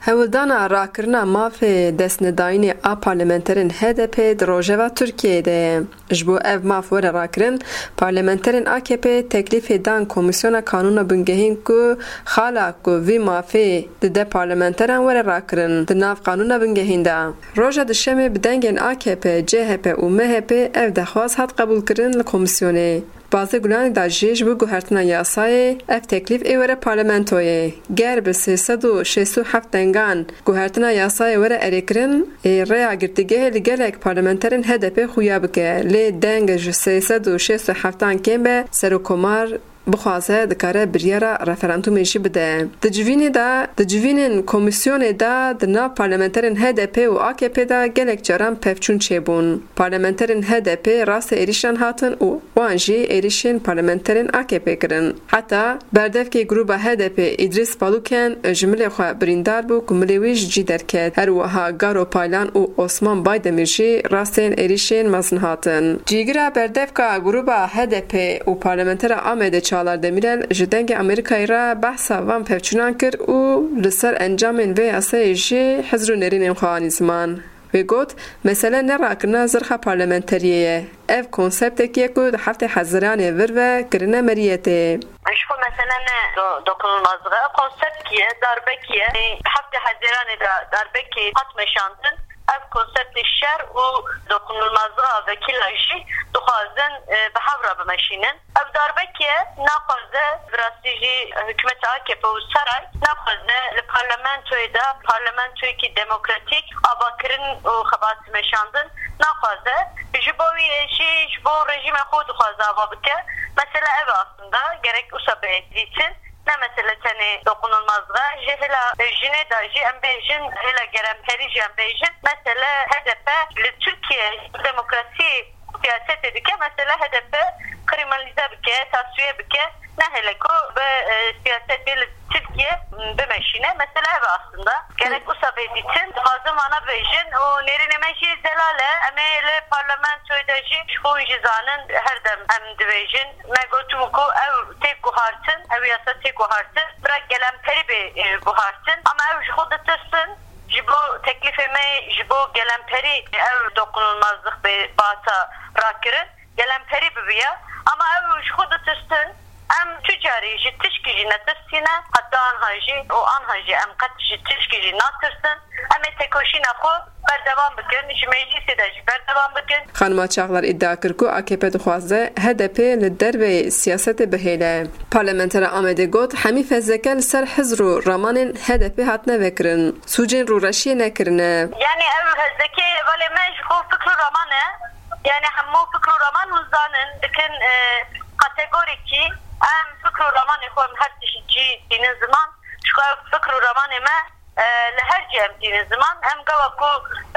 Hewildana rakirina mafê destnedayînê a parlamenterên HDP di Rojava Tirkiyeyê de ye. Ji bo ev maf were rakirin, parlamenterên AKP teklîfê dan Komîsyona Kanûna Bingehîn ku xala ku vî mafê dide parlamenteran were rakirin di nav Kanûna Bingehîn de. Roja dişemê bi dengên AKP, CHP û MHP ev dexwaz hat qebûlkirin li Komîsyonê. Bazı Gulanê da jî ji bo guhertina yasayê ev teklîf ê were parlamentoyê. Ger bi 367 dengan guhertina yasayê were erêkirin, ê rêya girtîgehê li gelek parlamenterên HDP xuya bike. Lê deng ji 367 kêm be serokkomar bixwaze dikare biryara referandumê jî bide. Di civînên komîsyonê de di nav parlamenterên HDP û AKP de gelek caran pevçûn çêbûn. Parlamenterên HDP rastê êrişan hatin û wan jî êrişên parlamenterên AKP kirin. Heta berdevkê grûpa HDP İdris Baluken ji milê xwe birîndar bû ku milê wî ji cî derket. Her wiha Garo Paylan û Osman Baydemîr jî rastên êrişên mezin hatin. Cîgira berdevka grûpa HDP û parlamentera Amedê Çalar Demirel ji dengê Amerîkayê re behsa van pevçûnan kir û li ser encamên vê yasayê jî hizr û nêrînên xwe anî ziman. Wê got, mesele nerakirina zirxa parlamenteriyê ye. Ev konseptekî ye ku di heftê Heziranê vir ve kirine meriyetê. Ji bo mesele ne dokunulmazlığı konsept ki ye, darbek ye. Heftê Heziranê de darbekê hat meşandin. Ev konseptê şer û dokunulmazlığa vekîla jî dixwazin bi hevra bimeşînin. Ev darbekê naxwaze bi rastî jî hikûmeta AKP û Saray naxwaze li parlamentoyê de parlamentoyekî demokratîk avakirin û xebatî meşandin naxwaze. Ji bo wî jî ji bo rejîma xwe dixwaze ava bike. Mesele ev aslında gerek wisa bêdîtin. Ne mesele tenê dokunulmazlığa ji hêla jinê da jî em bêjin hêla geremperî jî em bêjin mesele HDP li Tirkiye demokrasî siyasetê dike mesele HDP kriminalize bike, tasfiye bike ne hele ku bi siyasetê li Tirkiye bimeşîne mesele ev aslında. Gerek wisa bêdîtin dixwazim wana bêjin û nêrînê me jî zelal e em ê li parlamentoyê de jî ji xwe jî zanin her dem em dibêjin me gotum ku ev tê guhartin ev yasa tê guhartin bira gelemperî bê guhartin ama ev ji xwe ditirsin ji bo teklîfê me ji bo gelemperî ev dokunulmazlık bê bata rakirin gelemperî bibiye ama ev ji xwe ditirsin em tücarî ji tişkî jî netirsîne heta anha jî û anha jî em qet ji tişkî jî natirsin em ê têkoşîna xwe berdevam bikin ji meclîsê de jî berdevam bikin. Xanima Çağlar iddia kir ku AKP dixwaze HDP li dervê siyasetê bihêle. Parlamentera Amedê got hemî fezleke li ser hizr û ramanên HDP hatine vekirin. Sûcên rûreşiyê nekirine. Yani ev hezleke velê me ji xwe fikr û raman e yani hemû fikr û raman hûzanin dikin kategorîkî em fikr û ramanê xwe em her tiştî dînin ziman ji xwe fikr û ramanê me li her cî em dînin ziman em gawa ku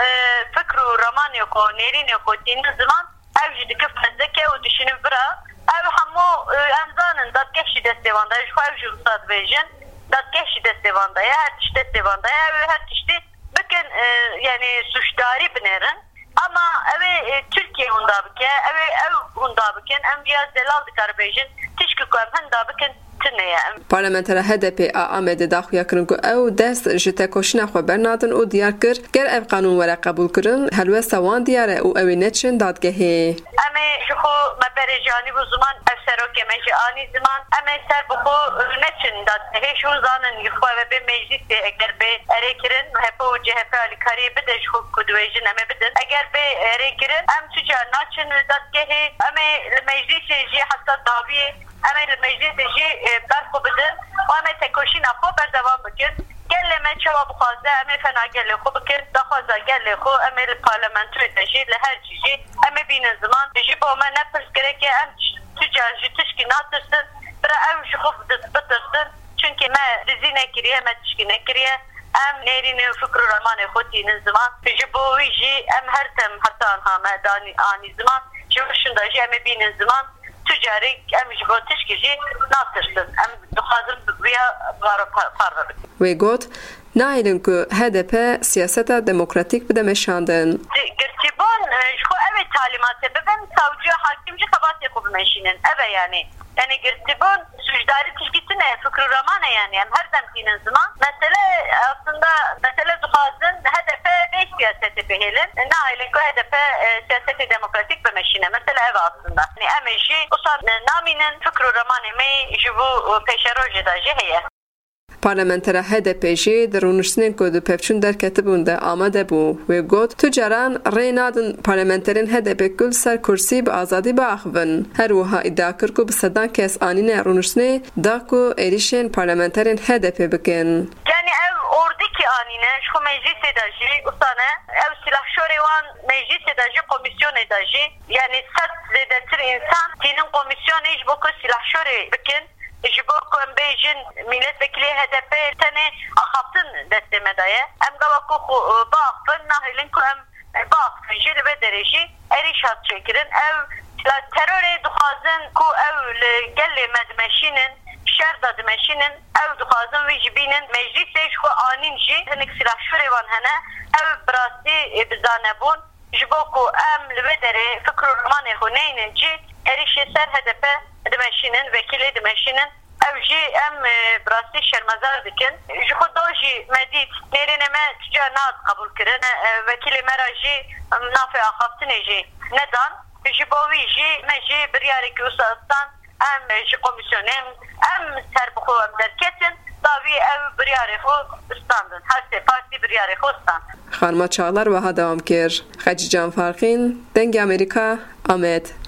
fikr û ramanê xwe nêrînê xwe dînin ziman ev jî dike fezleke û dişinin bira ev hemû em zanin dadgeh jî destê wan daye ji xwe ev jî wisa dibêjin dadgeh jî destê wan daye her tişt destê wan daye ew her tiştî bikin yani suçdarî binêrin ama ew Türkiye hûnda bike ew hûnda bikin em ya zelal dikare bêjin tişkî ku em hinda bikin tineye. Parlamentera HDP a Amedê daxuya kirin ku ew dest ji tekoşîna xwe bernadin û diyar kir ger ev qanûn were qebûl kirin helwesta wan diyar e û ew ê neçin dadgehê. Em ê ji xwe me berê janî bû ziman ev serokê me jî anî ziman em ê ser bi xwe neçin dadgehê ji hûn zanin xwe ve bê meclîsê eger bê erê kirin MHP û CHP alîkariyê bide ji xwe ku dibêjin em ê bidin eger bê erê kirin em tucar naçin dadgehê em ê li meclîsê jî heta daviyê em ê li meclîsê jî berxwe bidin û em ê tekoşîna xwe berdevam bikin. Gelê me çawa bixwaze em ê fena gelê xwe bikin daxwaza gelê xwe em ê li parlamentoyê de jî li her cî jî em ê bînin ziman ji bo me ne pirs girêk e em tucar ji tişkî natirsin bira ew ji xwe bitirsin çünkü me dizî nekiriye me tişkî nekiriye em nêrînê fikr û ramanê xwe dînin ziman ji bo wî jî em her tem heta anha me anî ziman ji wişin de jî em ê bînin ziman tucarî em ji bo tişkî jî natirsin em dixwazin vêya varo parve bikin. Wê got nahêlin ku HDP siyaseta demokratîk bide meşandin. Girtîban ji xwe ew ê talimatı ben savcı hakimci kabat yapıp meşinin. Evet yani girtibun suçdari tişkisine fıkrı ramane yani her zemkinin zaman. Mesele aslında duhazın HDP beş siyaseti behelin. Nailin ko HDP siyaseti demokratik bir meşine. Mesele ev aslında. Emeji usan naminin fıkrı ramane me jivu peşeroji da jiheye. Parlamentera HDP jî di rûniştinên ku di pevçûn derketibûn de amade bû. Wê got tu caran rê nadin parlamenterên HDP kul ser kursî bi azadî biaxivin. Her wiha îdia kir ku bi sedan kes anîne rûniştinê da ku êrişên parlamenterên HDP bikin. Yani ev ordiki anîne ji meclisê de jî ustane ev silahşorê wan meclisê de jî komisyonê de jî yani sed zêdetir insan tînin komisyonê ji bo ku silahşorê bikin. Jibo ku em bêjin milletvekilî HDP tenê axaftin destê me daye. Em gava ku biaxivin nahêlin ku em biaxivin jî li vê derê jî êriş hat çêkirin. Ev terorê dixwazin ku ev li gelê me dimeşînin şer da dimeşînin ev dixwazin wî jî bînin meclisê ji ku anîn jî hinek silahşorê wan hene ev bi rastî bizanebûn ji bo ku em li vê derê fikr û romanê xwe neynin cî êrişê ser HDP dimeşînin vekilê dimeşînin ev jî em bi rastî şermezar dikin. Ji xwe do jî me dît nêrînê me tica naz qebûl kirin. Vekilê me ra jî nafê axaftinê jî nedan. Ji bo wî jî me jî biryarekî wisa em ji komisyonê em ser bi xwe em derketin da wî ev biryarê xwe istandin. Her sê partî biryarê xwe stand. Xanma Çağlar wiha dewam kir. Xecî Canfarxîn, Dengê Amerîka, Amed.